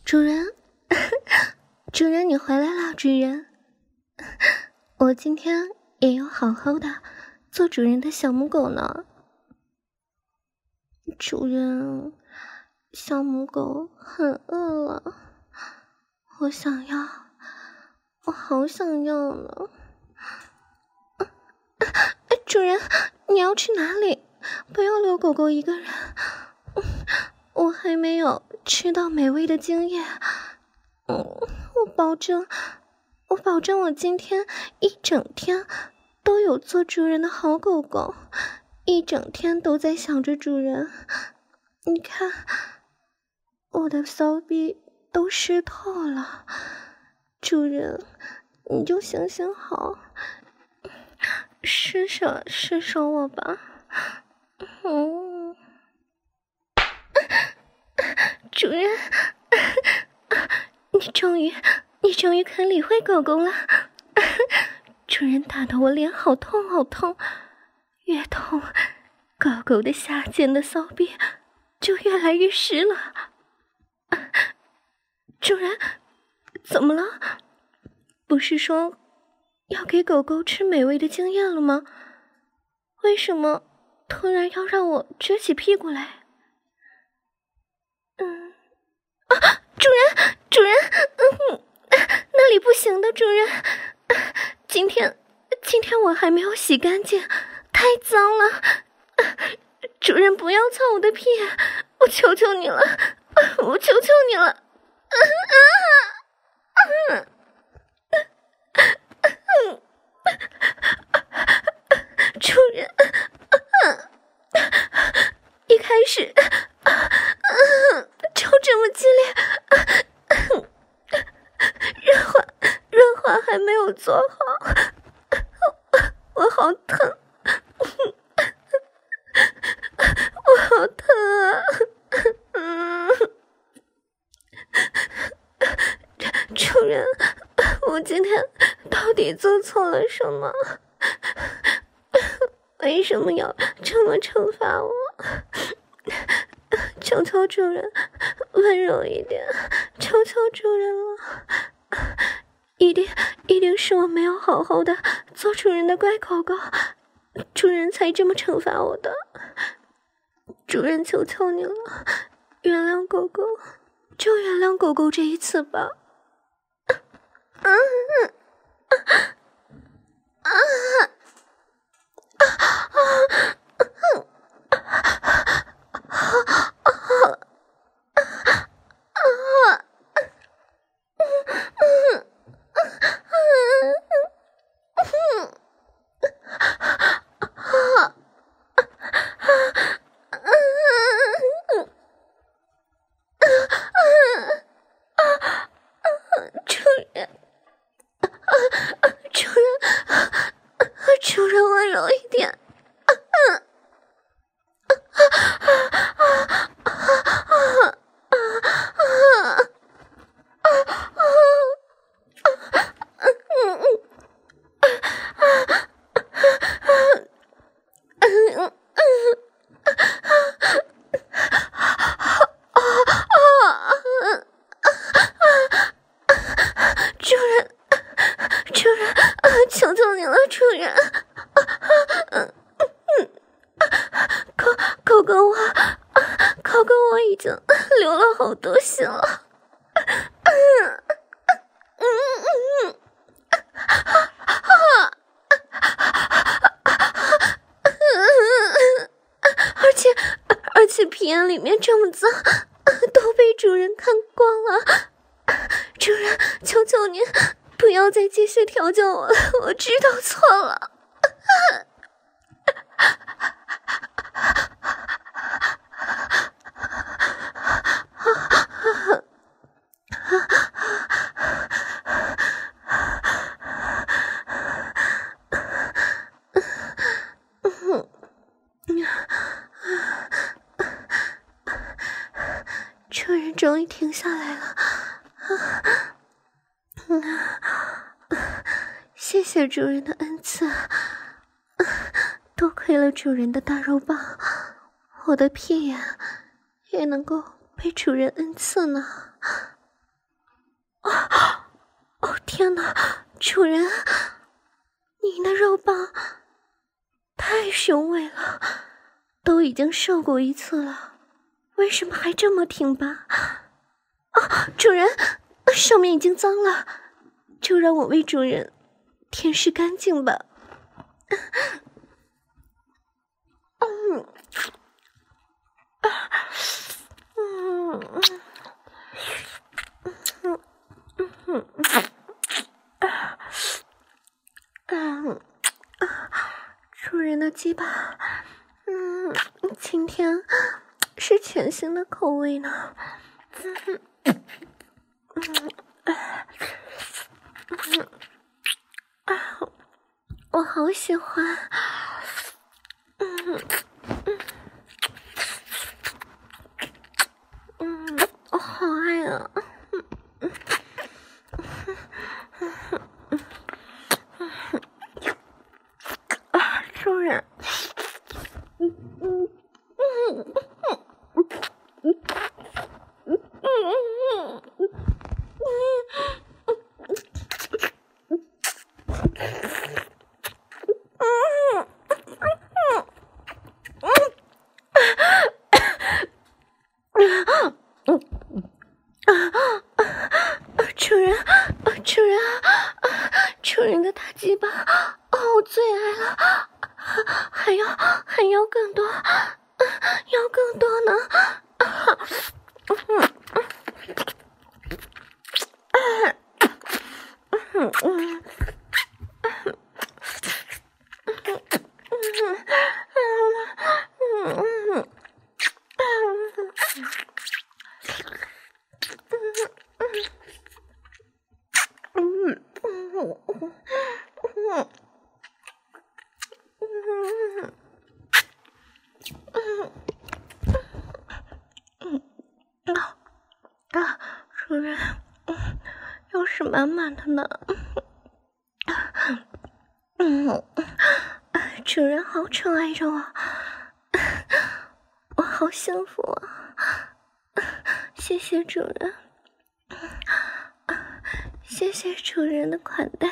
主人，主人你回来了，主人。我今天也要好好的做主人的小母狗呢。主人，小母狗很饿了，我好想要呢。主人，你要去哪里？不要留狗狗一个人。我还没有吃到美味的精液。我保证我今天一整天都有做主人的好狗狗，一整天都在想着主人。你看，我的骚逼都湿透了，主人，你就行行好，施舍我吧。主人，你终于肯理会狗狗了。主人打得我脸好痛好痛，越痛，狗狗的下贱的骚逼就越来越湿了。主人，怎么了？不是说要给狗狗吃美味的精液了吗？为什么突然要让我撅起屁股来？主人，那里不行的，主人，今天我还没有洗干净，太脏了。主人不要操我的屁，我求求你了，我求求你了。主人，一开始就这么激烈，润滑还没有做好，我好疼，我好疼啊！主人，我今天到底做错了什么？为什么要这么惩罚我？求求主人温柔一点，求求主人了，一定是我没有好好的做主人的乖狗狗，主人才这么惩罚我的。主人求求你了，原谅狗狗，就原谅狗狗这一次吧。主人温柔一点。主人，求求你了，主人。狗狗我已经流了好多血了。而且皮眼里面这么脏，都被主人看光了。主人，求求您不要再继续调教我了，我知道错了。主人终于停下来了，谢谢主人的恩赐，多亏了主人的大肉棒，我的屁眼也能够被主人恩赐呢。 天哪，主人，您的肉棒太雄伟了，都已经受过一次了，为什么还这么挺拔？啊，主人，上面已经脏了，就让我为主人舔舐干净吧。主人的鸡巴，今天是全新的口味呢。我好喜欢。我好爱啊。主人，主人的大鸡巴，我最爱了，还要更多，要更多呢。主人，又是满满的呢。主人好宠爱着我，我好幸福啊！谢谢主人，谢谢主人的款待。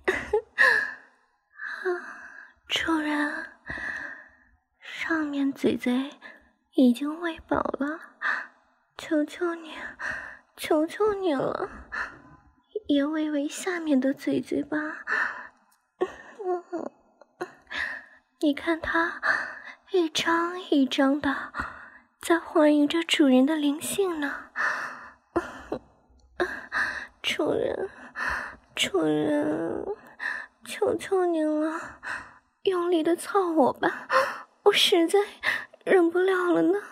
主人，上面嘴嘴已经喂饱了，求求你，求求你了，也喂喂下面的嘴嘴吧。你看它一张一张的在欢迎着主人的灵性呢。主人，主人，求求您了，用力的操我吧，我实在忍不了了呢。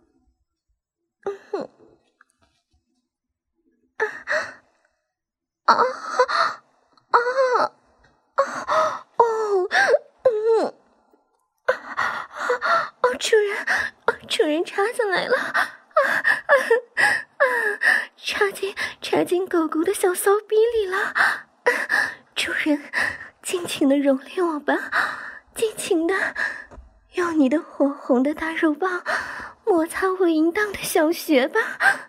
主人插进来了，插进狗狗的小骚逼里了。主人，尽情的蹂躏我吧，尽情的用你的火红的大肉棒摩擦我淫荡的小穴吧。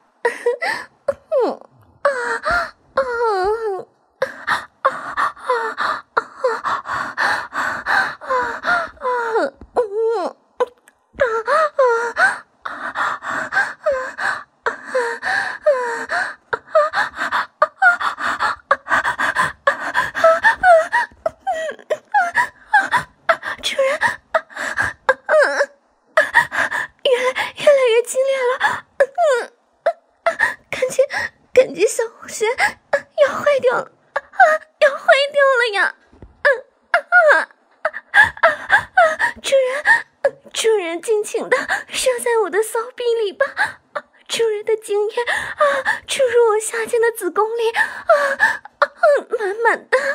感觉小穴要坏掉了，要坏掉了呀！主人尽情的射在我的骚逼里吧，主人的精液注入我下贱的子宫里，满满的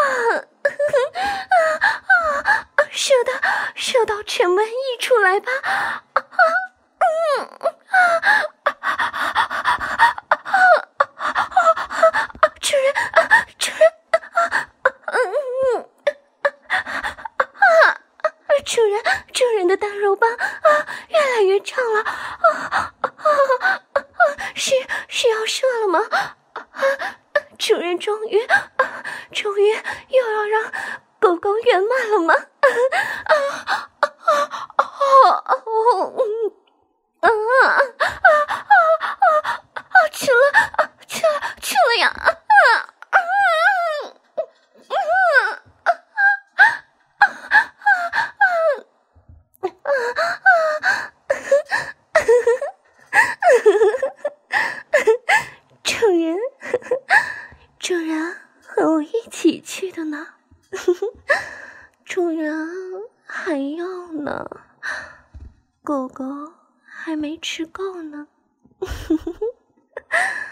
射到全文溢出来吧。主人的大肉棒越来越长了，是要射了吗？主人终于终于又要让狗狗圆满了吗？去了呀！主人和我一起去的呢。主人还要呢，狗狗还没吃够呢。